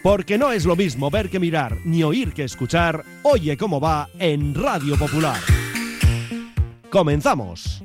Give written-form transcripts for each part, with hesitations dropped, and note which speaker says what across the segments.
Speaker 1: Porque no es lo mismo ver que mirar, ni oír que escuchar. Oye cómo va en Radio Popular. ¡Comenzamos!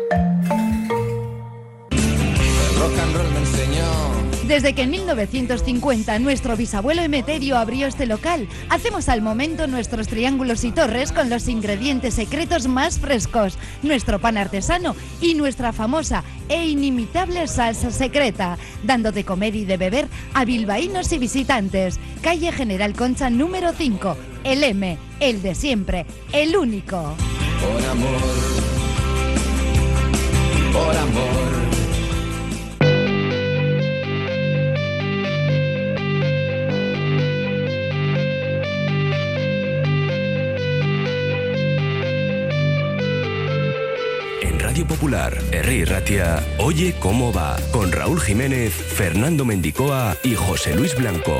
Speaker 2: El rock and roll me enseñó.
Speaker 3: Desde que en 1950 nuestro bisabuelo Emeterio abrió este local, hacemos al momento nuestros triángulos y torres con los ingredientes secretos más frescos, nuestro pan artesano y nuestra famosa e inimitable salsa secreta, dando de comer y de beber a bilbaínos y visitantes. Calle General Concha número 5, el M, el de siempre, el único.
Speaker 2: Por amor, por amor.
Speaker 4: Radio Popular, Herri Ratia, Oye cómo va, con Raúl Jiménez, Fernando Mendicoa y José Luis Blanco.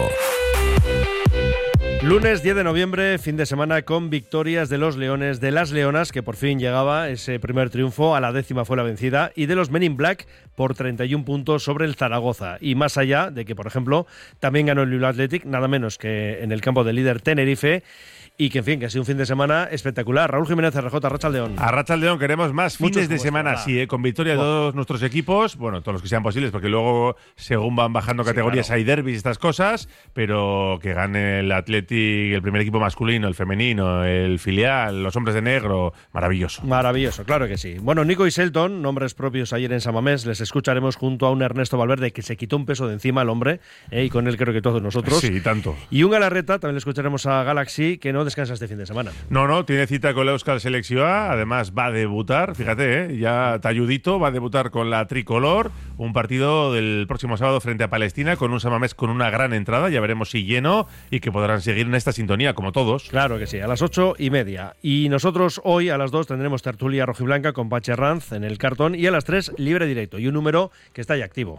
Speaker 1: Lunes 10 de noviembre, fin de semana con victorias de los Leones, de las Leonas, que por fin llegaba ese primer triunfo, a la 10ª fue la vencida, y de los Men in Black por 31 puntos sobre el Zaragoza. Y más allá de que, por ejemplo, también ganó el Bilbao Athletic, nada menos que en el campo del líder Tenerife, y que, en fin, que ha sido un fin de semana espectacular. Raúl Jiménez, RJ, Arratsaldeón.
Speaker 5: Arratsaldeón, queremos más fines de semana, sí, con victoria de todos nuestros equipos, bueno, todos los que sean posibles, porque luego, según van bajando categorías, claro, hay derbis y estas cosas, pero que gane el Athletic, el primer equipo masculino, el femenino, el filial, los hombres de negro, maravilloso.
Speaker 1: Maravilloso, claro que sí. Bueno, Nico y Selton, nombres propios ayer en San Mamés, les escucharemos junto a un Ernesto Valverde que se quitó un peso de encima, el hombre, y con él creo que todos nosotros.
Speaker 5: Sí, tanto.
Speaker 1: Y un Galarreta, también le escucharemos a Galaxy, que no descansa este fin de semana.
Speaker 5: No, tiene cita con la Euskal Selección A, además va a debutar, fíjate, ya talludito, va a debutar con la tricolor, un partido del próximo sábado frente a Palestina, con un San Mamés con una gran entrada, ya veremos si lleno, y que podrán seguir en esta sintonía, como todos.
Speaker 1: Claro que sí, a las 8:30. Y nosotros hoy a las 2 tendremos tertulia rojiblanca con Pache Ranz en el cartón, y a las 3 libre directo, y un número que está ya activo.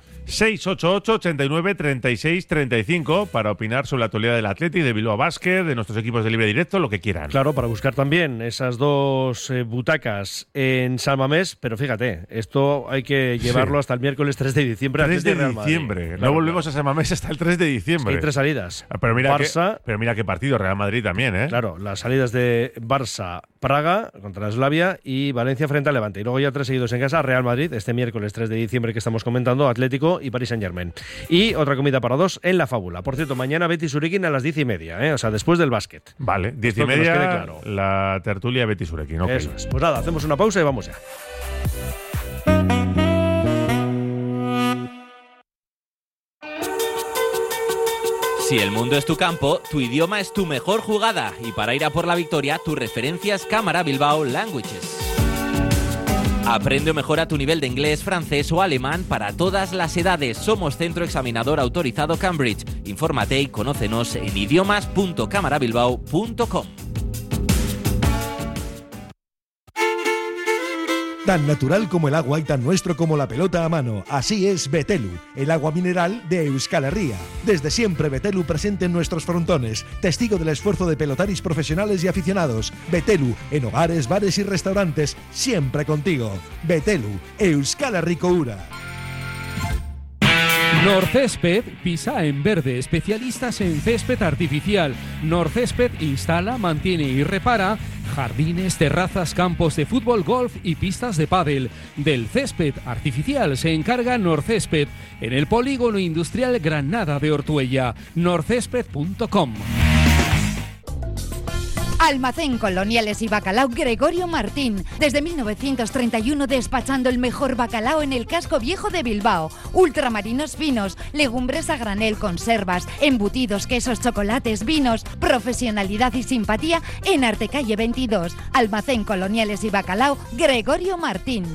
Speaker 5: 688-89-36-35 para opinar sobre la actualidad del Athletic, de Bilbao Basket, de nuestros equipos de libre directo, lo que quieran.
Speaker 1: Claro, para buscar también esas dos butacas en San Mamés, pero fíjate, esto hay que llevarlo hasta el miércoles 3 de diciembre.
Speaker 5: 3 de diciembre, no volvemos a San Mamés hasta el 3 de diciembre.
Speaker 1: Es que hay 3 salidas.
Speaker 5: Pero mira,
Speaker 1: Barça,
Speaker 5: pero mira qué partido, Real Madrid también, ¿eh?
Speaker 1: Claro, las salidas de Barça, Praga contra Slavia y Valencia frente al Levante. Y luego ya 3 seguidos en casa, Real Madrid, este miércoles 3 de diciembre que estamos comentando, Atlético y Paris Saint-Germain. Y otra comida para dos en La Fábula. Por cierto, mañana Betis Urequín a las 10:30, o sea, después del básquet.
Speaker 5: Vale, 10:30, claro. La tertulia Betis Urequín, okay.
Speaker 1: Eso es. Pues nada, hacemos una pausa y vamos ya.
Speaker 6: Si el mundo es tu campo, tu idioma es tu mejor jugada. Y para ir a por la victoria, tu referencia es Cámara Bilbao Languages. Aprende o mejora tu nivel de inglés, francés o alemán para todas las edades. Somos centro examinador autorizado Cambridge. Infórmate y conócenos en idiomas.camarabilbao.com.
Speaker 7: Tan natural como el agua y tan nuestro como la pelota a mano. Así es Betelu, el agua mineral de Euskal Herria. Desde siempre Betelu presente en nuestros frontones, testigo del esfuerzo de pelotaris profesionales y aficionados. Betelu, en hogares, bares y restaurantes, siempre contigo. Betelu, Euskal Herriko ura.
Speaker 8: Norcésped pisa en verde, especialistas en césped artificial. Norcésped instala, mantiene y repara jardines, terrazas, campos de fútbol, golf y pistas de pádel. Del césped artificial se encarga Norcésped en el polígono industrial Granada de Ortuella. norcésped.com.
Speaker 3: Almacén Coloniales y Bacalao Gregorio Martín. Desde 1931 despachando el mejor bacalao en el casco viejo de Bilbao. Ultramarinos finos, legumbres a granel, conservas, embutidos, quesos, chocolates, vinos. Profesionalidad y simpatía en Artecalle 22. Almacén Coloniales y Bacalao Gregorio Martín.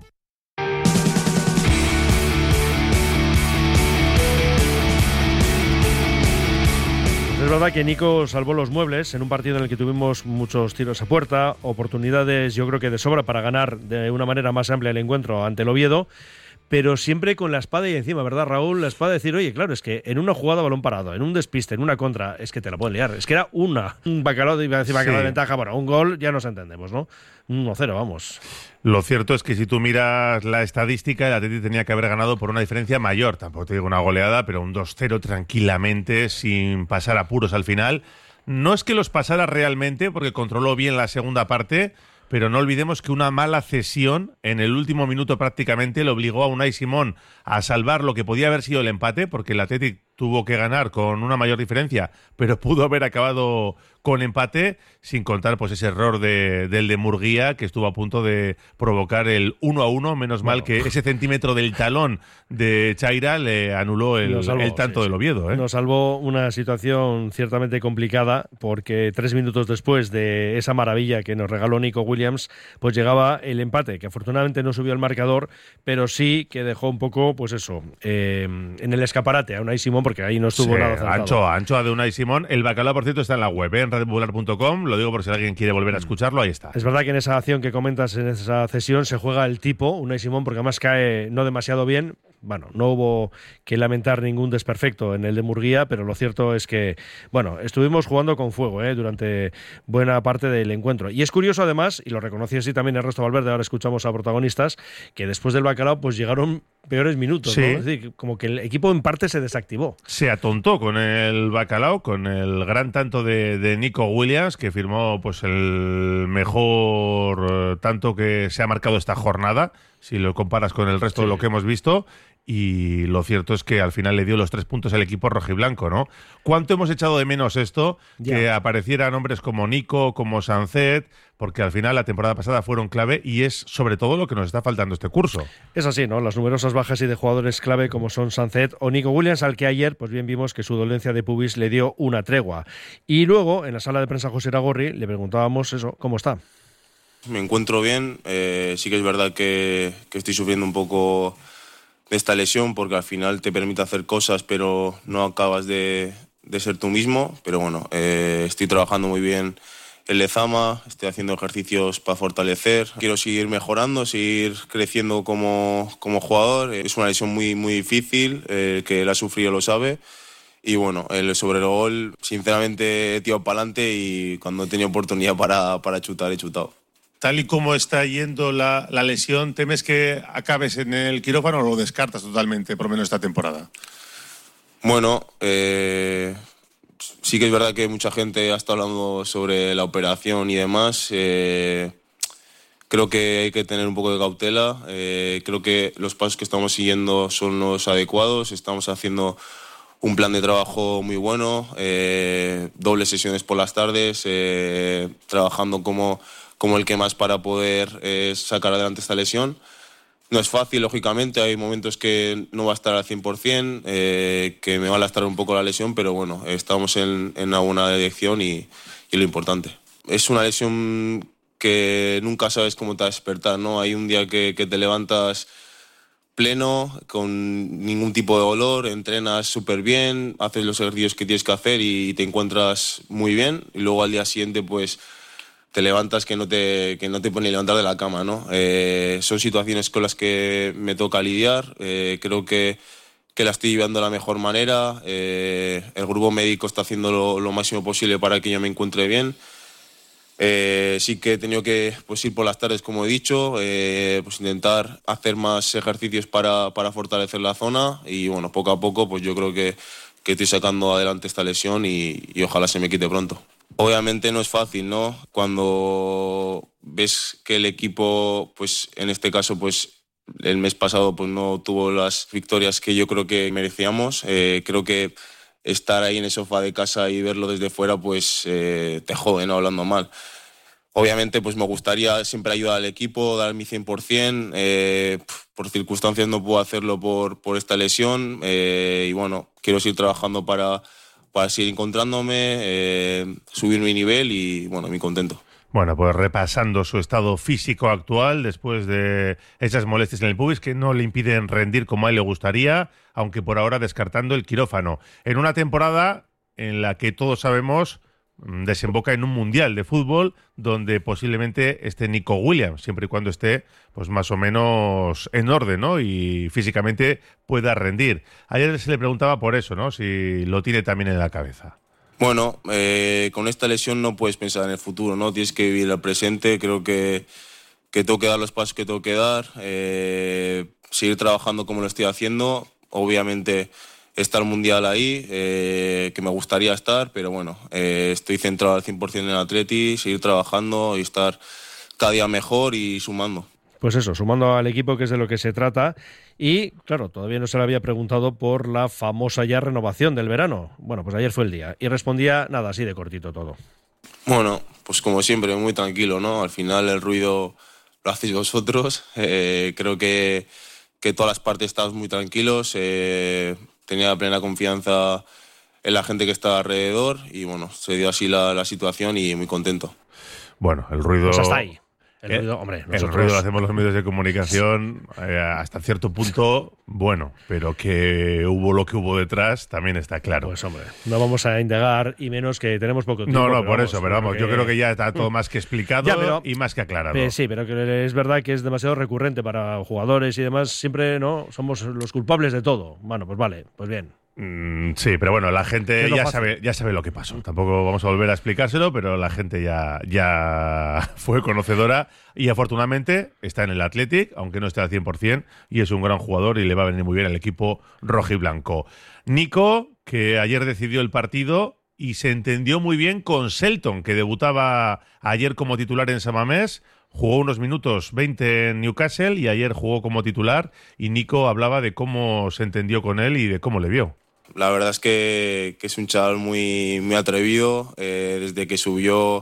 Speaker 1: Es verdad que Nico salvó los muebles en un partido en el que tuvimos muchos tiros a puerta, oportunidades yo creo que de sobra para ganar de una manera más amplia el encuentro ante el Oviedo, pero siempre con la espada y encima, ¿verdad, Raúl? La espada de decir, oye, claro, es que en una jugada balón parado, en un despiste, en una contra, es que te la pueden liar. Es que era un Bacalao, iba a decir Bacalao de ventaja, bueno, un gol, ya nos entendemos, ¿no? 1-0, vamos.
Speaker 5: Lo cierto es que si tú miras la estadística, el Atleti tenía que haber ganado por una diferencia mayor. Tampoco te digo una goleada, pero un 2-0 tranquilamente, sin pasar apuros al final. No es que los pasara realmente, porque controló bien la segunda parte, pero no olvidemos que una mala cesión en el último minuto prácticamente le obligó a Unai Simón a salvar lo que podía haber sido el empate, porque el Athletic tuvo que ganar con una mayor diferencia, pero pudo haber acabado con empate, sin contar pues ese error del de Murguía, que estuvo a punto de provocar el 1-1, menos mal que ese centímetro del talón de Chaira le anuló el tanto del Oviedo.
Speaker 1: Nos salvó una situación ciertamente complicada, porque 3 minutos después de esa maravilla que nos regaló Nico Williams, pues llegaba el empate, que afortunadamente no subió al marcador, pero sí que dejó un poco, pues eso, en el escaparate a Unai Simón, porque ahí no estuvo nada acertado.
Speaker 5: Anchoa de Unai Simón. El Bacalao, por cierto, está en la web, en radiopopular.com. Lo digo por si alguien quiere volver a escucharlo, ahí está.
Speaker 1: Es verdad que en esa acción que comentas, en esa cesión, se juega el tipo, Unai Simón, porque además cae no demasiado bien. Bueno, no hubo que lamentar ningún desperfecto en el de Murguía, pero lo cierto es que, bueno, estuvimos jugando con fuego durante buena parte del encuentro. Y es curioso además, y lo reconocí así también Ernesto Valverde, ahora escuchamos a protagonistas, que después del Bacalao pues llegaron peores minutos,
Speaker 5: sí,
Speaker 1: ¿no? Es decir, como que el equipo en parte se desactivó.
Speaker 5: Se atontó con el Bacalao, con el gran tanto de Nico Williams, que firmó pues el mejor tanto que se ha marcado esta jornada, si lo comparas con el resto de lo que hemos visto. Y lo cierto es que al final le dio los 3 puntos al equipo rojiblanco, ¿no? ¿Cuánto hemos echado de menos esto? Ya. Que aparecieran hombres como Nico, como Sancet, porque al final la temporada pasada fueron clave y es sobre todo lo que nos está faltando este curso.
Speaker 1: Es así, ¿no? Las numerosas bajas y de jugadores clave como son Sancet o Nico Williams, al que ayer pues bien vimos que su dolencia de pubis le dio una tregua. Y luego, en la sala de prensa José Iragorri, le preguntábamos eso, ¿cómo está?
Speaker 9: Me encuentro bien, sí que es verdad que estoy sufriendo un poco de esta lesión, porque al final te permite hacer cosas pero no acabas de ser tú mismo, pero bueno, estoy trabajando muy bien en Lezama, estoy haciendo ejercicios para fortalecer, quiero seguir mejorando, seguir creciendo como jugador. Es una lesión muy, muy difícil, que la ha sufrido lo sabe, y bueno, sobre el gol sinceramente he tirado para adelante y cuando he tenido oportunidad para chutar, he chutado.
Speaker 5: Tal y como está yendo la lesión, ¿temes que acabes en el quirófano o lo descartas totalmente, por lo menos esta temporada?
Speaker 9: Bueno, sí que es verdad que mucha gente ha estado hablando sobre la operación y demás. Creo que hay que tener un poco de cautela. Creo que los pasos que estamos siguiendo son los adecuados. Estamos haciendo un plan de trabajo muy bueno, dobles sesiones por las tardes, trabajando como el que más para poder sacar adelante esta lesión. No es fácil, lógicamente, hay momentos que no va a estar al 100%, que me va a lastrar un poco la lesión, pero bueno, estamos en una buena dirección y lo importante. Es una lesión que nunca sabes cómo te va a despertar, ¿no? Hay un día que te levantas pleno, con ningún tipo de dolor, entrenas súper bien, haces los ejercicios que tienes que hacer y te encuentras muy bien, y luego al día siguiente pues te levantas que no te puedes ni levantar de la cama, ¿no? Son situaciones con las que me toca lidiar. Creo que la estoy llevando de la mejor manera. El grupo médico está haciendo lo máximo posible para que yo me encuentre bien. Sí que he tenido que ir por las tardes, como he dicho, pues intentar hacer más ejercicios para fortalecer la zona y bueno, poco a poco pues yo creo que estoy sacando adelante esta lesión y ojalá se me quite pronto. Obviamente no es fácil, ¿no? Cuando ves que el equipo, pues en este caso, pues el mes pasado pues no tuvo las victorias que yo creo que merecíamos. Creo que estar ahí en el sofá de casa y verlo desde fuera, pues te jode, ¿no? Hablando mal. Obviamente pues me gustaría siempre ayudar al equipo, dar mi 100%. Por circunstancias no puedo hacerlo por esta lesión. Y bueno, quiero seguir trabajando para seguir encontrándome, subir mi nivel y, bueno, muy contento.
Speaker 5: Bueno, pues repasando su estado físico actual después de esas molestias en el pubis que no le impiden rendir como a él le gustaría, aunque por ahora descartando el quirófano. En una temporada en la que todos sabemos desemboca en un mundial de fútbol donde posiblemente esté Nico Williams, siempre y cuando esté pues más o menos en orden, ¿no? Y físicamente pueda rendir. Ayer se le preguntaba por eso, ¿no? Si lo tiene también en la cabeza.
Speaker 9: Bueno, con esta lesión no puedes pensar en el futuro, ¿no? Tienes que vivir el presente. Creo que tengo que dar los pasos que tengo que dar, seguir trabajando como lo estoy haciendo. Obviamente está el Mundial ahí, que me gustaría estar, pero bueno, estoy centrado al 100% en el Atleti, seguir trabajando y estar cada día mejor y sumando.
Speaker 1: Pues eso, sumando al equipo, que es de lo que se trata. Y, claro, todavía no se le había preguntado por la famosa ya renovación del verano. Bueno, pues ayer fue el día. Y respondía, nada, así de cortito todo.
Speaker 9: Bueno, pues como siempre, muy tranquilo, ¿no? Al final el ruido lo hacéis vosotros. Creo que todas las partes estamos muy tranquilos. Tenía plena confianza en la gente que estaba alrededor. Y bueno, se dio así la situación y muy contento.
Speaker 5: Bueno, el ruido...
Speaker 1: Pues hasta ahí. El ruido, hombre, nosotros...
Speaker 5: El ruido lo hacemos los medios de comunicación hasta cierto punto, bueno, pero que hubo lo que hubo detrás también está claro.
Speaker 1: Pues hombre, no vamos a indagar, y menos que tenemos poco tiempo.
Speaker 5: No, por eso, pero vamos, yo creo que ya está todo más que explicado y más que aclarado.
Speaker 1: Sí, pero que es verdad que es demasiado recurrente para jugadores y demás, siempre no somos los culpables de todo. Bueno, pues vale, pues bien.
Speaker 5: Sí, pero bueno, la gente ya sabe lo que pasó. Tampoco vamos a volver a explicárselo, pero la gente ya fue conocedora y afortunadamente está en el Athletic, aunque no esté al 100%, y es un gran jugador y le va a venir muy bien al equipo rojiblanco. Nico, que ayer decidió el partido y se entendió muy bien con Shelton, que debutaba ayer como titular en San Mamés. Jugó unos minutos 20 en Newcastle y ayer jugó como titular, y Nico hablaba de cómo se entendió con él y de cómo le vio.
Speaker 9: La verdad es que es un chaval muy, muy atrevido. Desde que subió,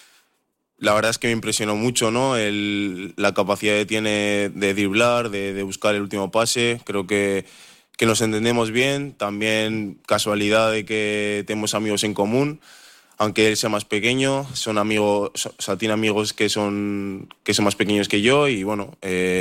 Speaker 9: la verdad es que me impresionó mucho, ¿no? La capacidad que tiene de driblar, de buscar el último pase. Creo que nos entendemos bien. También casualidad de que tenemos amigos en común. Aunque él sea más pequeño, son amigos, o sea, tiene amigos que son más pequeños que yo, y bueno,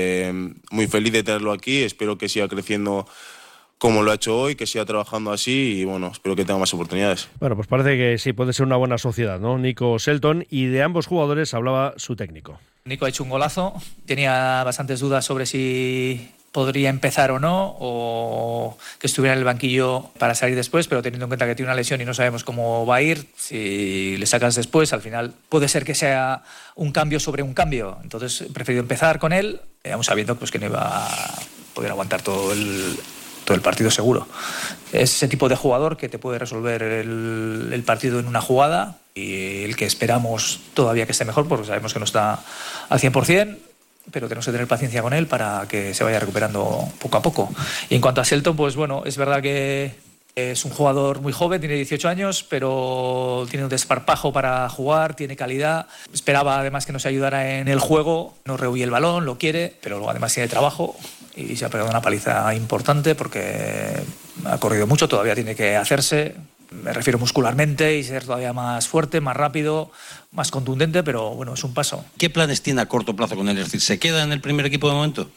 Speaker 9: muy feliz de tenerlo aquí. Espero que siga creciendo como lo ha hecho hoy, que siga trabajando así, y bueno, espero que tenga más oportunidades.
Speaker 1: Bueno, pues parece que sí, puede ser una buena sociedad, ¿no? Nico Shelton, y de ambos jugadores hablaba su técnico.
Speaker 10: Nico ha hecho un golazo, tenía bastantes dudas sobre si podría empezar o no, o que estuviera en el banquillo para salir después, pero teniendo en cuenta que tiene una lesión y no sabemos cómo va a ir, si le sacas después, al final puede ser que sea un cambio sobre un cambio. Entonces he preferido empezar con él, aún sabiendo pues, que no iba a poder aguantar todo el partido seguro. Es ese tipo de jugador que te puede resolver el partido en una jugada, y el que esperamos todavía que esté mejor, porque sabemos que no está al 100%, pero tenemos que tener paciencia con él para que se vaya recuperando poco a poco. Y en cuanto a Shelton, pues bueno, es verdad que es un jugador muy joven, tiene 18 años, pero tiene un desparpajo para jugar, tiene calidad. Esperaba además que nos ayudara en el juego, no rehuye el balón, lo quiere, pero luego además tiene trabajo y se ha pegado una paliza importante porque ha corrido mucho, todavía tiene que hacerse. Me refiero muscularmente y ser todavía más fuerte, más rápido, más contundente, pero bueno, es un paso.
Speaker 11: ¿Qué planes tiene a corto plazo con él? Es decir, ¿se queda en el primer equipo de momento?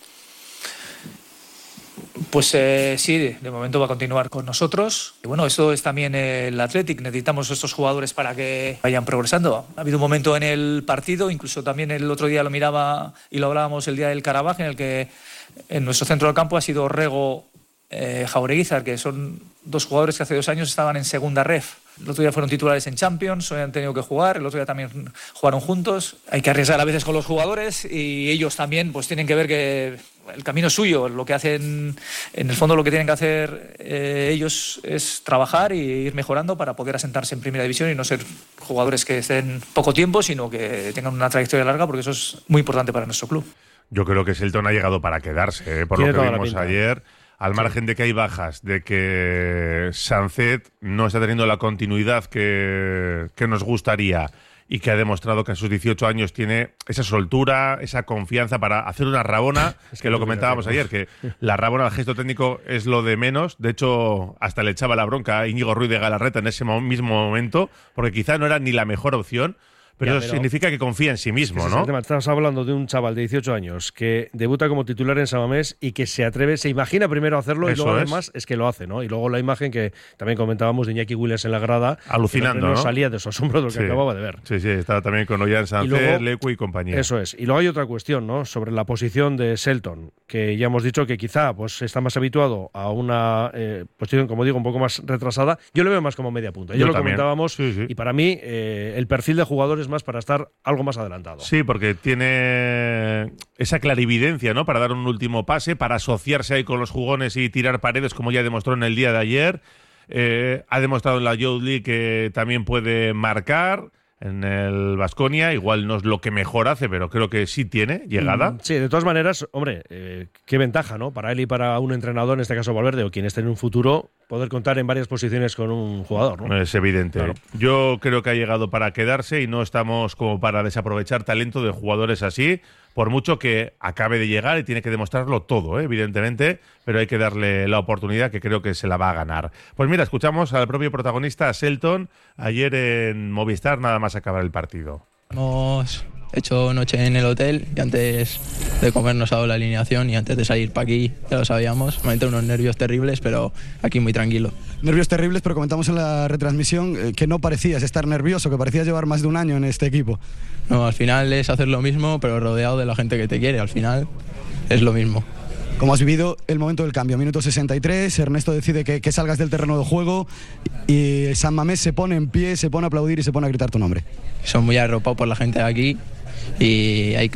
Speaker 10: Pues sí, de momento va a continuar con nosotros. Y bueno, esto es también el Athletic. Necesitamos estos jugadores para que vayan progresando. Ha habido un momento en el partido, incluso también el otro día lo miraba y lo hablábamos el día del Karabaj, en el que en nuestro centro del campo ha sido Rego, Jaureguizar, que son dos jugadores que hace 2 años estaban en segunda ref. El otro día fueron titulares en Champions, hoy han tenido que jugar, el otro día también jugaron juntos. Hay que arriesgar a veces con los jugadores, y ellos también pues tienen que ver que el camino es suyo. Lo que hacen, en el fondo lo que tienen que hacer ellos es trabajar y ir mejorando para poder asentarse en primera división y no ser jugadores que estén poco tiempo, sino que tengan una trayectoria larga, porque eso es muy importante para nuestro club.
Speaker 5: Yo creo que Shelton ha llegado para quedarse, por lo que vimos ayer. Al margen de que hay bajas, de que Sancet no está teniendo la continuidad que nos gustaría, y que ha demostrado que a sus 18 años tiene esa soltura, esa confianza para hacer una rabona, que lo comentábamos ayer, que la rabona, el gesto técnico es lo de menos. De hecho, hasta le echaba la bronca a Íñigo Ruiz de Galarreta en ese mismo momento, porque quizá no era ni la mejor opción, pero eso significa que confía en sí mismo, ¿no?
Speaker 1: Estamos hablando de un chaval de 18 años que debuta como titular en San Mamés y que se atreve, se imagina primero hacerlo y luego además es que lo hace, ¿no? Y luego la imagen que también comentábamos de Iñaki Williams en la grada,
Speaker 5: alucinando,
Speaker 1: no salía de su asombro de lo que acababa de ver.
Speaker 5: Sí, estaba también con Ollán Sánchez, Lecu y compañía.
Speaker 1: Eso es. Y luego hay otra cuestión, ¿no? Sobre la posición de Shelton, que ya hemos dicho que quizá pues está más habituado a una posición, como digo, un poco más retrasada. Yo lo veo más como media punta. Yo lo
Speaker 5: también
Speaker 1: comentábamos y para mí el perfil de jugador es más para estar algo más adelantado.
Speaker 5: Sí, porque tiene esa clarividencia, ¿no? Para dar un último pase, para asociarse ahí con los jugones y tirar paredes, como ya demostró en el día de ayer. Ha demostrado en la Youth League que también puede marcar. En el Baskonia, igual no es lo que mejor hace, pero creo que sí tiene llegada.
Speaker 1: Sí, de todas maneras, hombre, qué ventaja, ¿no? Para él y para un entrenador, en este caso Valverde, o quien esté en un futuro, poder contar en varias posiciones con un jugador, ¿no?
Speaker 5: Es evidente. Claro. Yo creo que ha llegado para quedarse y no estamos como para desaprovechar talento de jugadores así, por mucho que acabe de llegar y tiene que demostrarlo todo, evidentemente, pero hay que darle la oportunidad que creo que se la va a ganar. Pues mira, escuchamos al propio protagonista, a Shelton, ayer en Movistar, nada más acabar el partido.
Speaker 12: Hemos hecho noche en el hotel y antes de comer nos ha dado la alineación y antes de salir para aquí, ya lo sabíamos, me entré unos nervios terribles, pero aquí muy tranquilo.
Speaker 13: Nervios terribles, pero comentamos en la retransmisión que no parecías estar nervioso, que parecías llevar más de un año en este equipo.
Speaker 12: No, al final es hacer lo mismo, pero rodeado de la gente que te quiere, al final es lo mismo.
Speaker 13: ¿Cómo has vivido el momento del cambio? Minuto 63, Ernesto decide que salgas del terreno de juego y San Mamés se pone en pie, se pone a aplaudir y se pone a gritar tu nombre.
Speaker 12: Son muy arropados por la gente de aquí y hay que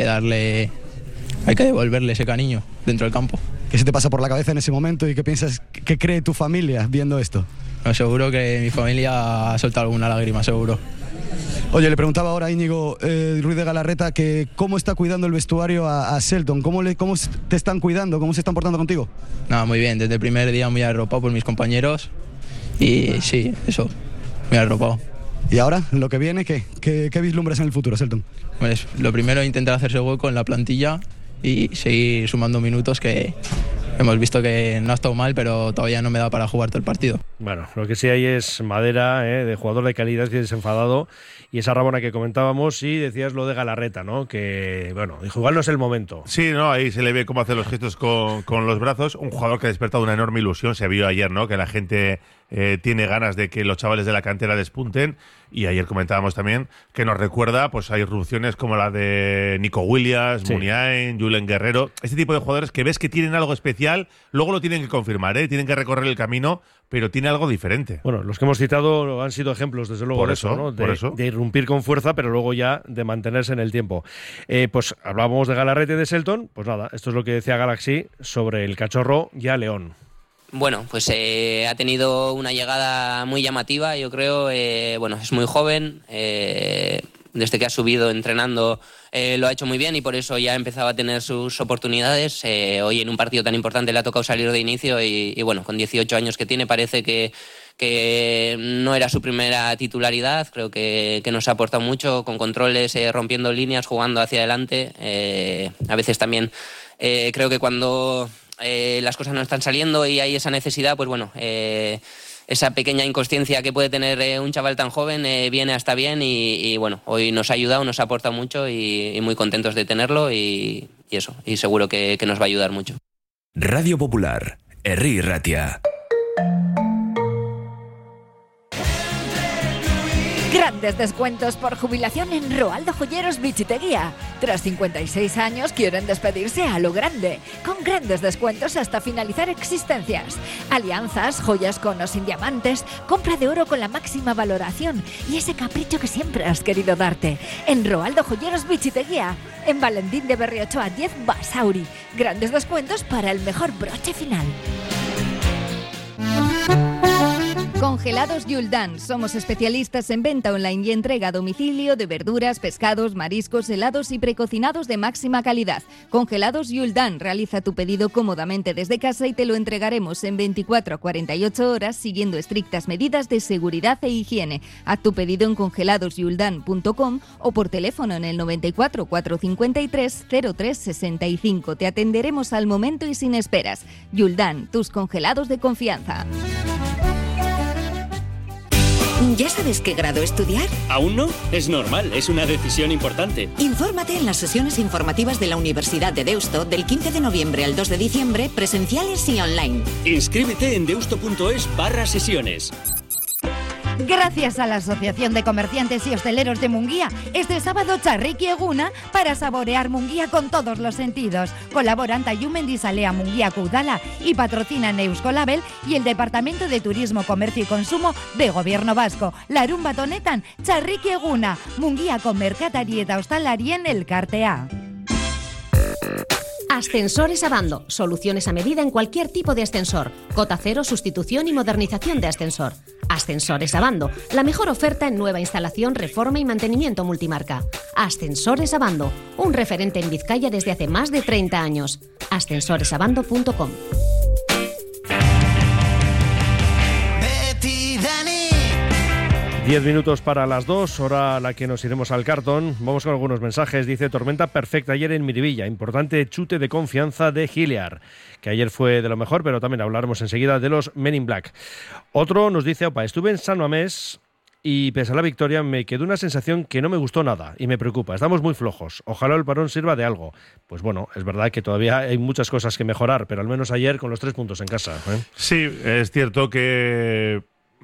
Speaker 12: devolverle ese cariño dentro del campo.
Speaker 13: ¿Qué se te pasa por la cabeza en ese momento y qué piensas que cree tu familia viendo esto?
Speaker 12: No, seguro que mi familia ha soltado alguna lágrima, seguro.
Speaker 13: Oye, le preguntaba ahora a Íñigo Ruiz de Galarreta que cómo está cuidando el vestuario a Shelton, cómo te están cuidando, cómo se están portando contigo.
Speaker 12: Nada, muy bien, desde el primer día muy arropado por mis compañeros y sí, eso, muy arropado.
Speaker 13: ¿Y ahora, lo que viene, qué vislumbras en el futuro, Shelton?
Speaker 12: Pues lo primero, intentar hacerse hueco en la plantilla y seguir sumando minutos, que hemos visto que no ha estado mal, pero todavía no me da para jugar todo el partido.
Speaker 1: Bueno, lo que sí hay es madera de jugador de calidad que desenfadado, y esa rabona que comentábamos, y decías lo de Galarreta, ¿no? Que, bueno, dijo, igual no es el momento.
Speaker 5: Sí, no, ahí se le ve cómo hace los gestos con los brazos. Un jugador que ha despertado una enorme ilusión. Se vio ayer, ¿no? Que la gente tiene ganas de que los chavales de la cantera despunten. Y ayer comentábamos también que nos recuerda pues a irrupciones como la de Nico Williams, Muniain, Julen Guerrero. Este tipo de jugadores que ves que tienen algo especial, luego lo tienen que confirmar, tienen que recorrer el camino, pero tiene algo diferente.
Speaker 1: Bueno, los que hemos citado han sido ejemplos, desde luego,
Speaker 5: por
Speaker 1: de
Speaker 5: eso,
Speaker 1: ¿no?
Speaker 5: por eso.
Speaker 1: De irrumpir con fuerza, pero luego ya de mantenerse en el tiempo. Pues hablábamos de Galarreta y de Shelton. Pues nada, esto es lo que decía Galaxy sobre el cachorro ya León.
Speaker 14: Bueno, pues ha tenido una llegada muy llamativa, yo creo. Bueno, es muy joven. Desde que ha subido entrenando lo ha hecho muy bien y por eso ya ha empezado a tener sus oportunidades. Hoy en un partido tan importante le ha tocado salir de inicio y bueno, con 18 años que tiene parece que no era su primera titularidad. Creo que nos ha aportado mucho con controles, rompiendo líneas, jugando hacia adelante. A veces también creo que cuando las cosas no están saliendo y hay esa necesidad, pues bueno, esa pequeña inconsciencia que puede tener un chaval tan joven viene hasta bien y bueno, hoy nos ha ayudado, nos ha aportado mucho y muy contentos de tenerlo y eso, y seguro que nos va a ayudar mucho.
Speaker 4: Radio Popular, Herri Ratia.
Speaker 15: Grandes descuentos por jubilación en Roaldo Joyeros Bichiteguía. Tras 56 años quieren despedirse a lo grande, con grandes descuentos hasta finalizar existencias. Alianzas, joyas con o sin diamantes, compra de oro con la máxima valoración y ese capricho que siempre has querido darte. En Roaldo Joyeros Bichiteguía, en Valentín de Berriochoa 10 Basauri. Grandes descuentos para el mejor broche final.
Speaker 3: Congelados Yuldan. Somos especialistas en venta online y entrega a domicilio de verduras, pescados, mariscos, helados y precocinados de máxima calidad. Congelados Yuldan. Realiza tu pedido cómodamente desde casa y te lo entregaremos en 24 a 48 horas siguiendo estrictas medidas de seguridad e higiene. Haz tu pedido en congeladosyuldan.com o por teléfono en el 94 453 0365. Te atenderemos al momento y sin esperas. Yuldan, tus congelados de confianza.
Speaker 16: ¿Ya sabes qué grado estudiar?
Speaker 17: ¿Aún no? Es normal, es una decisión importante.
Speaker 16: Infórmate en las sesiones informativas de la Universidad de Deusto del 15 de noviembre al 2 de diciembre, presenciales y online.
Speaker 17: Inscríbete en deusto.es/sesiones.
Speaker 3: Gracias a la Asociación de Comerciantes y Hosteleros de Munguía, este sábado Charriki Eguna para saborear Munguía con todos los sentidos. Colaboran Tayu Mendisalea Munguía Kudala y patrocinan Euskolabel y el Departamento de Turismo, Comercio y Consumo de Gobierno Vasco. Larun batonetan, Charriki Eguna, Munguía con Mercatari eta Hostalarien elkartea.
Speaker 18: Ascensores Abando. Soluciones a medida en cualquier tipo de ascensor. Cota cero, sustitución y modernización de ascensor. Ascensores Abando. La mejor oferta en nueva instalación, reforma y mantenimiento multimarca. Ascensores Abando. Un referente en Vizcaya desde hace más de 30 años. Ascensoresabando.com.
Speaker 1: 10 minutos para las 2, hora a la que nos iremos al cartón. Vamos con algunos mensajes. Dice, tormenta perfecta ayer en Miribilla. Importante chute de confianza de Giliar, que ayer fue de lo mejor, pero también hablaremos enseguida de los Men in Black. Otro nos dice, opa, estuve en San Mamés y pese a la victoria me quedó una sensación que no me gustó nada y me preocupa. Estamos muy flojos. Ojalá el parón sirva de algo. Pues bueno, es verdad que todavía hay muchas cosas que mejorar, pero al menos ayer con los 3 puntos en casa.
Speaker 5: Sí, es cierto que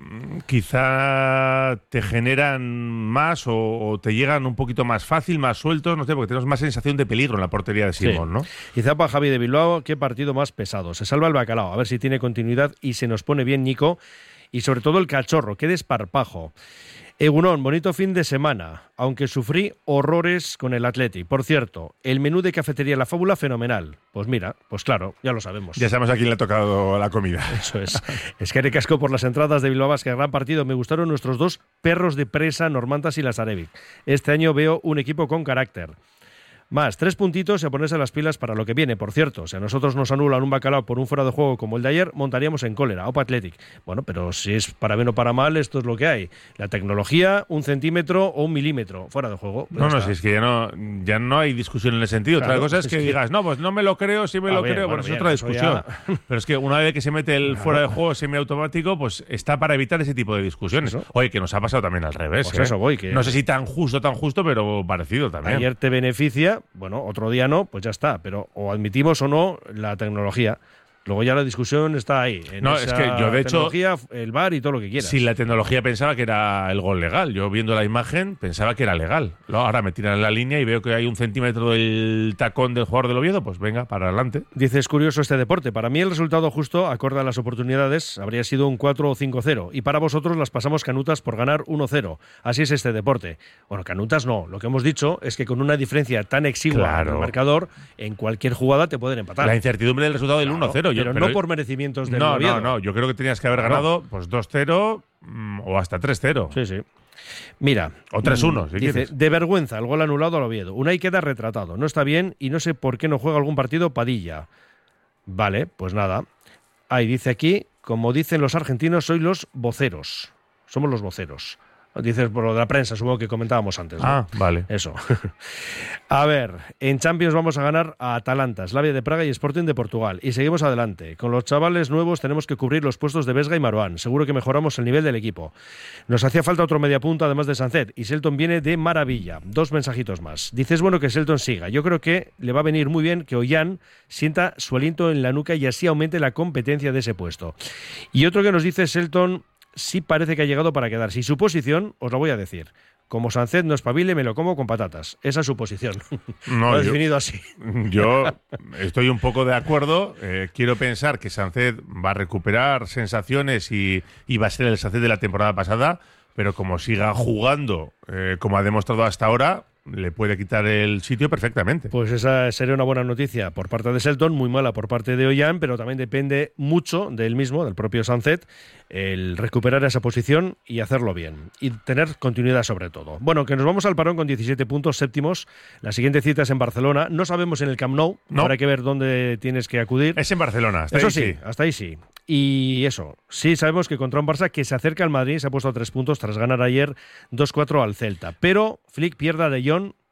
Speaker 5: quizá te generan más o te llegan un poquito más fácil, más sueltos, no sé, porque tenemos más sensación de peligro en la portería de Simón, sí, ¿no?
Speaker 1: Y Zapa Javi de Bilbao, qué partido más pesado. Se salva el bacalao, a ver si tiene continuidad y se nos pone bien Nico. Y sobre todo el cachorro, qué desparpajo. Egunon, bonito fin de semana, aunque sufrí horrores con el Athletic. Por cierto, el menú de cafetería La Fábula, fenomenal. Pues mira, pues claro, ya lo sabemos.
Speaker 5: Ya sabemos a quién le ha tocado la comida.
Speaker 1: Eso es. Es que recasco por las entradas de Bilbao Basket, gran partido. Me gustaron nuestros 2 perros de presa, Normantas y Lazarevic. Este año veo un equipo con carácter. Más, 3 puntitos y a ponerse las pilas para lo que viene. Por cierto, si a nosotros nos anulan un bacalao por un fuera de juego como el de ayer, montaríamos en cólera. Opa Athletic. Bueno, pero si es para bien o para mal, esto es lo que hay. La tecnología, 1 centímetro o 1 milímetro fuera de juego.
Speaker 5: No, si es que ya no hay discusión en ese sentido. Claro, otra cosa es que digas, no, pues no me lo creo, sí me lo creo. Bueno, es otra discusión. Ya... Pero es que una vez que se mete el fuera de juego semiautomático, pues está para evitar ese tipo de discusiones. Eso. Oye, que nos ha pasado también al revés.
Speaker 1: Pues eso voy. Que...
Speaker 5: No sé si tan justo, pero parecido también.
Speaker 1: Ayer te beneficia, bueno, otro día no, pues ya está, pero o admitimos o no la tecnología. Luego ya la discusión está ahí.
Speaker 5: No, es que yo de hecho,
Speaker 1: el VAR y todo lo que quieras.
Speaker 5: Si la tecnología pensaba que era el gol legal, yo viendo la imagen pensaba que era legal. Ahora me tiran en la línea y veo que hay 1 centímetro del tacón del jugador del Oviedo, pues venga, para adelante.
Speaker 1: Dice, es curioso este deporte. Para mí el resultado justo, acorde a las oportunidades, habría sido un 4 o 5-0. Y para vosotros las pasamos canutas por ganar 1-0. Así es este deporte. Bueno, canutas no. Lo que hemos dicho es que con una diferencia tan exigua en el marcador, en cualquier jugada te pueden empatar.
Speaker 5: La incertidumbre del resultado del 1-0.
Speaker 1: Pero no por merecimientos del Oviedo.
Speaker 5: No, yo creo que tenías que haber ganado pues 2-0 o hasta 3-0.
Speaker 1: Sí. Mira,
Speaker 5: o 3-1, si
Speaker 1: dice,
Speaker 5: quieres.
Speaker 1: De vergüenza, el gol anulado al Oviedo. Unai queda retratado. No está bien y no sé por qué no juega algún partido Padilla. Vale, pues nada. Ahí dice aquí, como dicen los argentinos, soy los voceros. Somos los voceros. Dices por lo de la prensa, supongo que comentábamos antes, ¿no?
Speaker 5: Ah, vale.
Speaker 1: Eso. A ver, en Champions vamos a ganar a Atalanta, Slavia de Praga y Sporting de Portugal. Y seguimos adelante. Con los chavales nuevos tenemos que cubrir los puestos de Vesga y Marouane. Seguro que mejoramos el nivel del equipo. Nos hacía falta otro mediapunta además de Sancet. Y Selton viene de maravilla. 2 mensajitos más. Dice, es bueno que Selton siga. Yo creo que le va a venir muy bien que Ollán sienta su aliento en la nuca y así aumente la competencia de ese puesto. Y otro que nos dice Selton... sí parece que ha llegado para quedarse. Y su posición, os la voy a decir. Como Sancet no espabile, me lo como con patatas. Esa es su posición.
Speaker 5: No,
Speaker 1: lo he definido así.
Speaker 5: Yo estoy un poco de acuerdo. Quiero pensar que Sancet va a recuperar sensaciones y va a ser el Sancet de la temporada pasada, pero como siga jugando como ha demostrado hasta ahora, le puede quitar el sitio perfectamente.
Speaker 1: Pues esa sería una buena noticia por parte de Selton, muy mala por parte de Ollán, pero también depende mucho de él mismo, del propio Sancet, el recuperar esa posición y hacerlo bien. Y tener continuidad sobre todo. Bueno, que nos vamos al parón con 17 puntos, séptimos. La siguiente cita es en Barcelona. No sabemos en el Camp Nou, habrá que ver dónde tienes que acudir.
Speaker 5: Es en Barcelona, hasta
Speaker 1: eso
Speaker 5: ahí
Speaker 1: sí. Hasta ahí sí. Y eso, sí sabemos que contra un Barça que se acerca al Madrid, se ha puesto a 3 puntos tras ganar ayer 2-4 al Celta. Pero Flick pierde a De Jong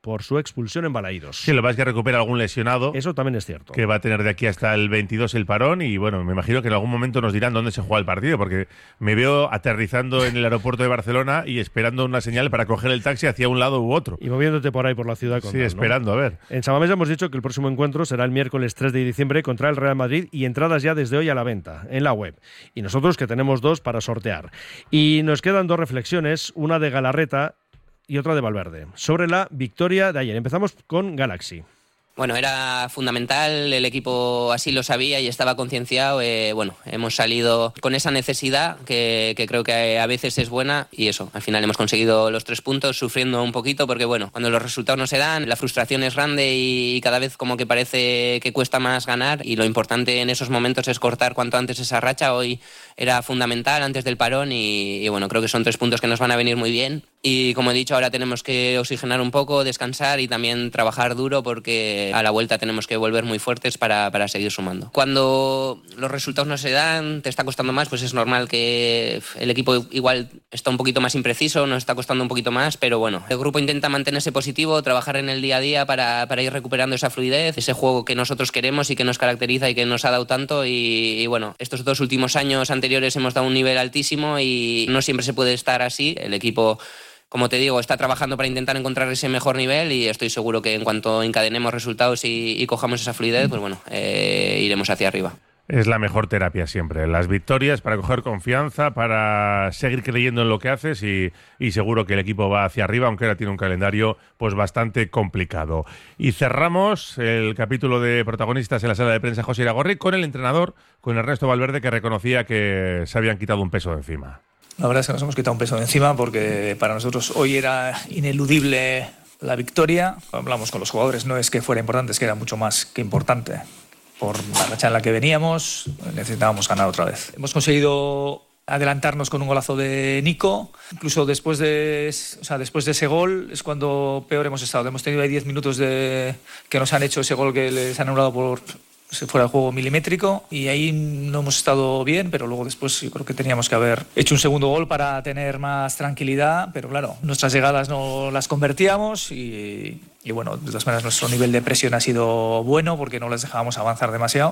Speaker 1: por su expulsión en Balaídos.
Speaker 5: Sí, lo que pasa es que recupera algún lesionado.
Speaker 1: Eso también es cierto.
Speaker 5: Que va a tener de aquí hasta el 22 el parón y bueno, me imagino que en algún momento nos dirán dónde se juega el partido, porque me veo aterrizando en el aeropuerto de Barcelona y esperando una señal para coger el taxi hacia un lado u otro.
Speaker 1: Y moviéndote por ahí por la ciudad.
Speaker 5: Sí, esperando, ¿no? A ver.
Speaker 1: En San Mamés hemos dicho que el próximo encuentro será el miércoles 3 de diciembre contra el Real Madrid y entradas ya desde hoy a la venta en la web. Y nosotros que tenemos 2 para sortear. Y nos quedan 2 reflexiones, una de Galarreta y otra de Valverde, sobre la victoria de ayer. Empezamos con Galaxy.
Speaker 14: Bueno, era fundamental, el equipo así lo sabía y estaba concienciado. Bueno, hemos salido con esa necesidad que creo que a veces es buena y eso, al final hemos conseguido los 3 puntos sufriendo un poquito porque bueno, cuando los resultados no se dan, la frustración es grande y cada vez como que parece que cuesta más ganar y lo importante en esos momentos es cortar cuanto antes esa racha. Hoy era fundamental antes del parón y bueno, creo que son 3 puntos que nos van a venir muy bien. Y como he dicho, ahora tenemos que oxigenar un poco, descansar y también trabajar duro porque a la vuelta tenemos que volver muy fuertes para seguir sumando. Cuando los resultados no se dan, te está costando más, pues es normal que el equipo igual está un poquito más impreciso, nos está costando un poquito más, pero bueno, el grupo intenta mantenerse positivo, trabajar en el día a día para ir recuperando esa fluidez, ese juego que nosotros queremos y que nos caracteriza y que nos ha dado tanto y bueno, estos 2 últimos años anteriores hemos dado un nivel altísimo y no siempre se puede estar así. El equipo, como te digo, está trabajando para intentar encontrar ese mejor nivel y estoy seguro que en cuanto encadenemos resultados y cojamos esa fluidez, pues bueno, iremos hacia arriba.
Speaker 5: Es la mejor terapia siempre, las victorias para coger confianza, para seguir creyendo en lo que haces y seguro que el equipo va hacia arriba, aunque ahora tiene un calendario pues bastante complicado. Y cerramos el capítulo de protagonistas en la sala de prensa José Iragorri con el entrenador, con Ernesto Valverde, que reconocía que se habían quitado un peso de encima.
Speaker 10: La verdad es que nos hemos quitado un peso de encima porque para nosotros hoy era ineludible la victoria. Hablamos con los jugadores, no es que fuera importante, es que era mucho más que importante. Por la racha en la que veníamos, necesitábamos ganar otra vez. Hemos conseguido adelantarnos con un golazo de Nico. Incluso después de ese gol es cuando peor hemos estado. Hemos tenido ahí 10 minutos que nos han hecho ese gol que les han anulado por fuera de juego milimétrico y ahí no hemos estado bien, pero luego después yo creo que teníamos que haber hecho un segundo gol para tener más tranquilidad, pero claro, nuestras llegadas no las convertíamos y bueno, de todas maneras nuestro nivel de presión ha sido bueno porque no les dejábamos avanzar demasiado,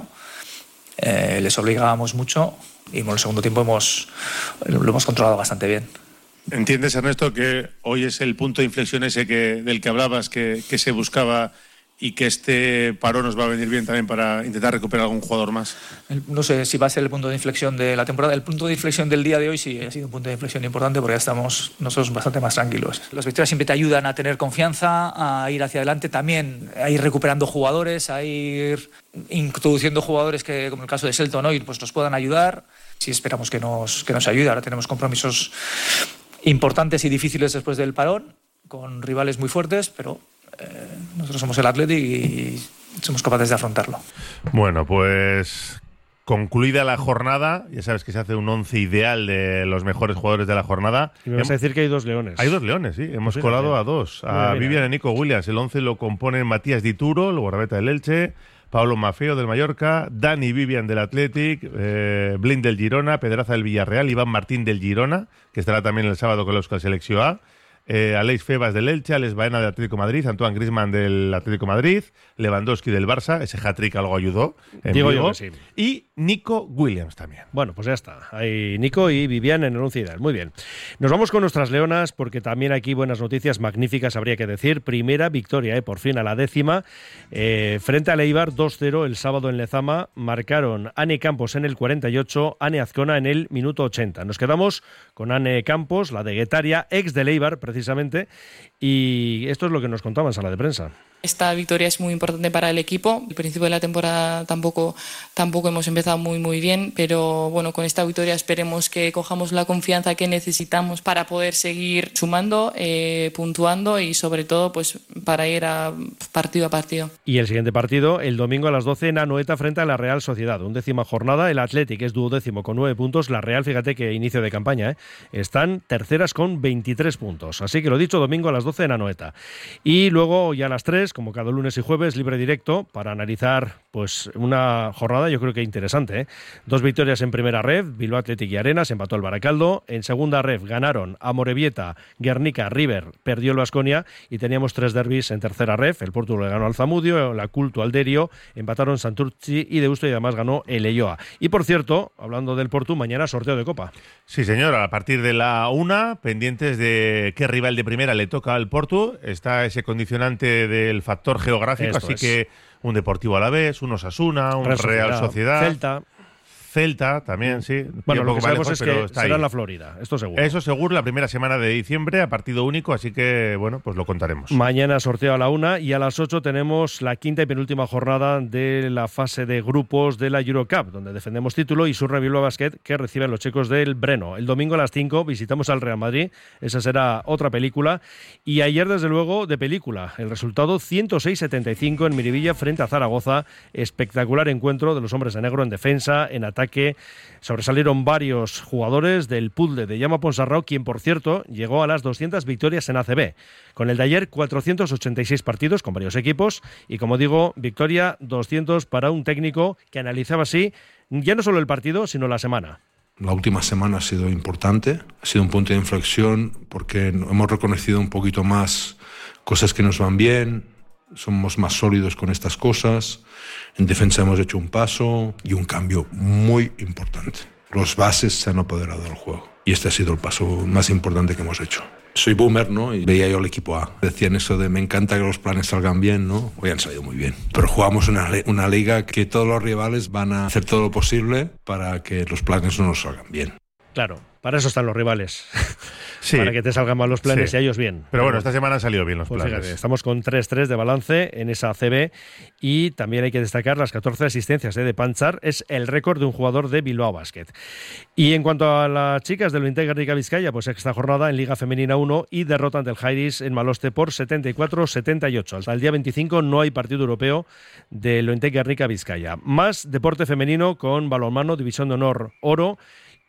Speaker 10: les obligábamos mucho y en el segundo tiempo lo hemos controlado bastante bien.
Speaker 19: ¿Entiendes, Ernesto, que hoy es el punto de inflexión ese del que hablabas, que se buscaba y que este parón nos va a venir bien también para intentar recuperar algún jugador más?
Speaker 10: No sé si va a ser el punto de inflexión de la temporada. El punto de inflexión del día de hoy sí ha sido un punto de inflexión importante porque ya estamos nosotros bastante más tranquilos. Las victorias siempre te ayudan a tener confianza, a ir hacia adelante, también a ir recuperando jugadores, a ir introduciendo jugadores que, como el caso de Selton hoy, pues nos puedan ayudar. Sí, esperamos que nos ayude. Ahora tenemos compromisos importantes y difíciles después del parón, con rivales muy fuertes, pero nosotros somos el Athletic y somos capaces de afrontarlo.
Speaker 5: Bueno, pues concluida la jornada, ya sabes que se hace un 11 ideal de los mejores jugadores de la jornada.
Speaker 1: Y me vas a decir que hay 2 leones.
Speaker 5: Hay 2 leones, sí. Hemos colado a 2. A Vivian y Nico Williams. El 11 lo componen Matías Dituro, el guardameta del Elche, Pablo Maffeo del Mallorca, Dani Vivian del Athletic, Blind del Girona, Pedraza del Villarreal, Iván Martín del Girona, que estará también el sábado con la Euskal Selección A, Aleix Febas del Elche, Alex Baena del Atlético Madrid, Antoine Griezmann del Atlético Madrid, Lewandowski del Barça, ese hat-trick algo ayudó en
Speaker 1: Digo
Speaker 5: Vigo,
Speaker 1: yo que sí.
Speaker 5: Y Nico Williams también.
Speaker 1: Bueno, pues ya está. Hay Nico y Vivian en el 11 ideal. Muy bien. Nos vamos con nuestras leonas porque también aquí buenas noticias, magníficas habría que decir. Primera victoria, por fin a la 10ª, frente al Eibar, 2-0 el sábado en Lezama. Marcaron Ane Campos en el 48, Ane Azcona en el minuto 80. Nos quedamos con Ane Campos, la de Guetaria, ex del Eibar precisamente, y esto es lo que nos contaban en sala de prensa.
Speaker 20: Esta victoria es muy importante para el equipo. Al principio de la temporada tampoco hemos empezado muy bien, pero bueno, con esta victoria esperemos que cojamos la confianza que necesitamos para poder seguir sumando, puntuando y sobre todo pues para ir partido a partido.
Speaker 1: Y el siguiente partido, el domingo a las 12 en Anoeta frente a la Real Sociedad. 11ª jornada, el Athletic es 12º con 9 puntos. La Real, fíjate que inicio de campaña, están terceras con 23 puntos. Así que lo dicho, domingo a las 12 en Anoeta. Y luego ya a las 3 miércoles, como cada lunes y jueves, libre directo para analizar pues una jornada yo creo que interesante, ¿eh? 2 victorias en primera ref, Bilbao Athletic y Arenas, empató el Baracaldo. En segunda ref ganaron Amorebieta, Guernica, River, perdió el Baskonia, y teníamos 3 derbis en tercera ref. El Porto le ganó al Zamudio, la Culto al Derio, empataron Santurtzi y Deusto, y además ganó el Elloa. Y por cierto, hablando del Porto, mañana sorteo de Copa.
Speaker 5: Sí, señor, a partir de la 1, pendientes de qué rival de primera le toca al Porto. Está ese condicionante del factor geográfico,
Speaker 1: Esto
Speaker 5: así
Speaker 1: es.
Speaker 5: que un Deportivo Alavés, un Osasuna, un Real Sociedad. Celta también, sí.
Speaker 1: Bueno,
Speaker 5: Un
Speaker 1: lo
Speaker 5: poco
Speaker 1: que
Speaker 5: más
Speaker 1: sabemos
Speaker 5: lejos,
Speaker 1: es
Speaker 5: pero
Speaker 1: que
Speaker 5: está
Speaker 1: será
Speaker 5: ahí.
Speaker 1: en la Florida, esto seguro.
Speaker 5: Eso seguro, la primera semana de diciembre, a partido único, así que, bueno, pues lo contaremos.
Speaker 1: Mañana sorteo a la 1 y a las 8 tenemos la quinta y penúltima jornada de la fase de grupos de la Eurocup, donde defendemos título, y Surre Bilbao Basket, que reciben los chicos del Breno. El domingo a las 5 visitamos al Real Madrid, esa será otra película. Y ayer, desde luego, de película. El resultado 106-75 en Miribilla frente a Zaragoza. Espectacular encuentro de los hombres de negro en defensa, en ataque. Sobresalieron varios jugadores del puzzle de Llama Ponsarrao, quien, por cierto, llegó a las 200 victorias en ACB. Con el de ayer, 486 partidos con varios equipos y, como digo, victoria 200 para un técnico que analizaba así ya no solo el partido, sino la semana.
Speaker 21: La última semana ha sido importante, ha sido un punto de inflexión porque hemos reconocido un poquito más cosas que nos van bien, somos más sólidos con estas cosas. En defensa hemos hecho un paso y un cambio muy importante. Los bases se han apoderado del juego y este ha sido el paso más importante que hemos hecho. Soy boomer, ¿no? Y veía yo al equipo A. Decían eso de me encanta que los planes salgan bien, ¿no? Hoy han salido muy bien. Pero jugamos una liga que todos los rivales van a hacer todo lo posible para que los planes no nos salgan bien.
Speaker 1: Claro, para eso están los rivales.
Speaker 5: Sí.
Speaker 1: Para que te salgan mal los planes
Speaker 5: Sí.
Speaker 1: y a ellos bien.
Speaker 5: Pero bueno, esta semana han salido bien los
Speaker 1: Pues
Speaker 5: planes.
Speaker 1: fíjate, estamos con 3-3 de balance en esa ACB, y también hay que destacar las 14 asistencias de Panchar, es el récord de un jugador de Bilbao Basket. Y en cuanto a las chicas del Lointec Guernica Vizcaya, pues esta jornada en Liga Femenina 1 y derrotan del Jairis en Maloste por 74-78. Hasta el día 25 no hay partido europeo del Lointec Guernica Vizcaya. Más deporte femenino con balonmano, División de Honor Oro.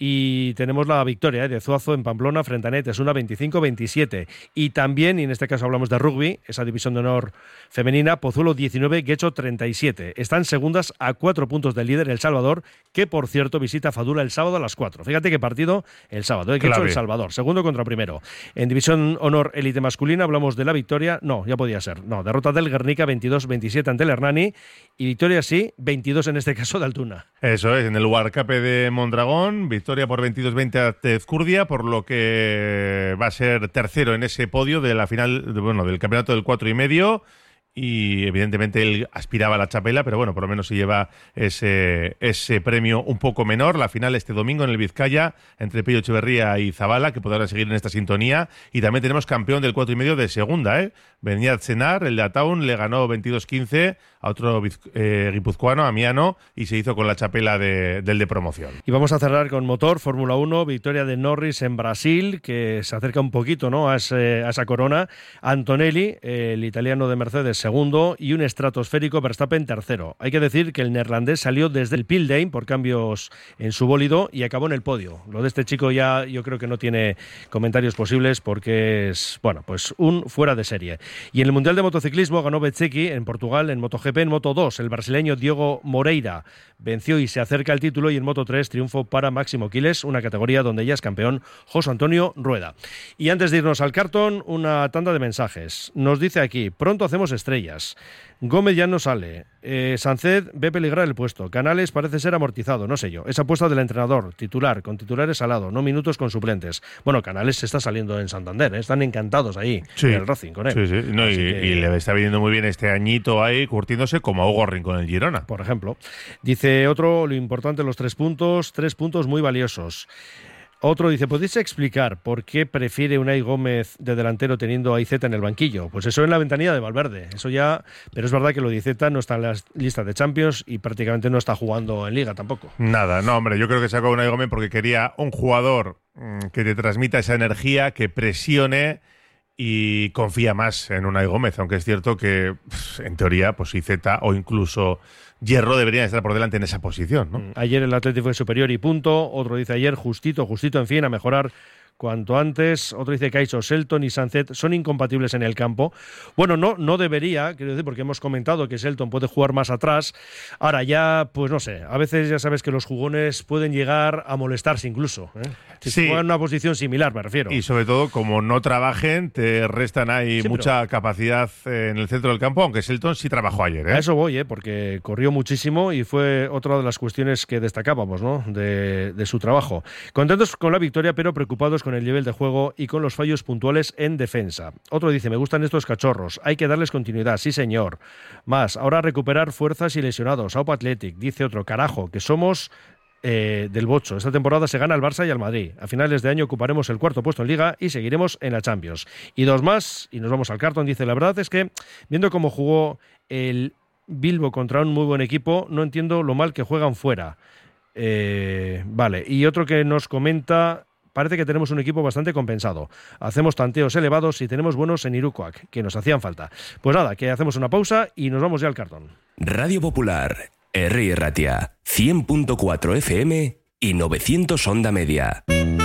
Speaker 1: Y tenemos la victoria de Zuazo en Pamplona frente a Netes, una 25-27. Y también, y en este caso hablamos de rugby, esa división de honor femenina, Pozuelo 19, Guecho 37. Están segundas a 4 puntos del líder, El Salvador, que por cierto visita Fadura el sábado a las 4. Fíjate qué partido el sábado, Guecho
Speaker 5: Clave.
Speaker 1: El Salvador, segundo contra primero. En división honor élite masculina hablamos de la victoria, no, ya podía ser, no, derrota del Guernica 22-27 ante el Hernani, y victoria sí, 22 en este caso de Altuna.
Speaker 5: Eso es, en el Huarcape de Mondragón, victoria por 22-20 a Tezcurdia, por lo que va a ser tercero en ese podio de la final, bueno, del campeonato del 4,5. Y evidentemente él aspiraba a la chapela, pero bueno, por lo menos se lleva ese premio un poco menor. La final este domingo en el Vizcaya, entre Pello Echeverría y Zabala, que podrán seguir en esta sintonía. Y también tenemos campeón del 4,5 de segunda, ¿eh? Beñat Senar, el de Ataun, le ganó 22-15 a otro guipuzcoano, Amiano, y se hizo con la chapela del de promoción.
Speaker 1: Y vamos a cerrar con motor, Fórmula 1, victoria de Norris en Brasil, que se acerca un poquito, ¿no?, a esa corona. Antonelli, el italiano de Mercedes, segundo, y un estratosférico Verstappen tercero. Hay que decir que el neerlandés salió desde el pit lane por cambios en su bólido y acabó en el podio. Lo de este chico ya yo creo que no tiene comentarios posibles porque es, bueno, pues un fuera de serie. Y en el Mundial de Motociclismo ganó Bezzecchi en Portugal en MotoGP en Moto 2. El brasileño Diogo Moreira venció y se acerca al título, y en Moto 3 triunfo para Máximo Quiles, una categoría donde ya es campeón José Antonio Rueda. Y antes de irnos al cartón, una tanda de mensajes. Nos dice aquí, pronto hacemos estrellas. Gómez ya no sale. Sánchez ve peligrar el puesto. Canales parece ser amortizado, no sé yo. Esa apuesta del entrenador, titular, con titulares al lado, no minutos con suplentes. Bueno, Canales se está saliendo en Santander, ¿eh? Están encantados ahí en el Racing con él.
Speaker 5: Sí, sí. No, y le está viniendo muy bien este añito ahí, curtiéndose como a Hugo Rin con el Girona.
Speaker 1: Por ejemplo. Dice otro, lo importante, los 3 puntos muy valiosos. Otro dice, ¿podéis explicar por qué prefiere Unai Gómez de delantero teniendo a Iceta en el banquillo? Pues eso en la ventanilla de Valverde, eso ya, pero es verdad que lo de Iceta no está en las listas de Champions y prácticamente no está jugando en Liga tampoco.
Speaker 5: Nada, no, hombre, yo creo que sacó a Unai Gómez porque quería un jugador que te transmita esa energía, que presione y confía más en Unai Gómez, aunque es cierto que en teoría pues Iceta o incluso Hierro deberían estar por delante en esa posición, ¿no?
Speaker 1: Ayer el Atlético fue superior y punto. Otro dice ayer justito, en fin, a mejorar cuanto antes. Otro dice que Shelton y Sancet son incompatibles en el campo. Bueno, no debería, quiero decir, porque hemos comentado que Shelton puede jugar más atrás. Ahora ya, pues no sé, a veces ya sabes que los jugones pueden llegar a molestarse incluso, ¿eh? Si juegan en una posición similar, me refiero.
Speaker 5: Y sobre todo, como no trabajen, te restan ahí mucha capacidad en el centro del campo, aunque Shelton sí trabajó ayer, ¿eh?
Speaker 1: A eso voy, porque corrió muchísimo y fue otra de las cuestiones que destacábamos, ¿no? de su trabajo. Contentos con la victoria, pero preocupados con el nivel de juego y con los fallos puntuales en defensa. Otro dice, me gustan estos cachorros, hay que darles continuidad, sí señor. Más, ahora recuperar fuerzas y lesionados. Aupa Athletic, dice otro, carajo, que somos del bocho. Esta temporada se gana al Barça y al Madrid. A finales de año ocuparemos el 4º puesto en Liga y seguiremos en la Champions. Y dos más, y nos vamos al cartón. Dice, la verdad es que, viendo cómo jugó el Bilbo contra un muy buen equipo, no entiendo lo mal que juegan fuera. Vale, y otro que nos comenta, parece que tenemos un equipo bastante compensado. Hacemos tanteos elevados y tenemos buenos en Irukoak, que nos hacían falta. Pues nada, que hacemos una pausa y nos vamos ya al cartón.
Speaker 4: Radio Popular, Herri Ratia, 100.4 FM y 900 Onda Media.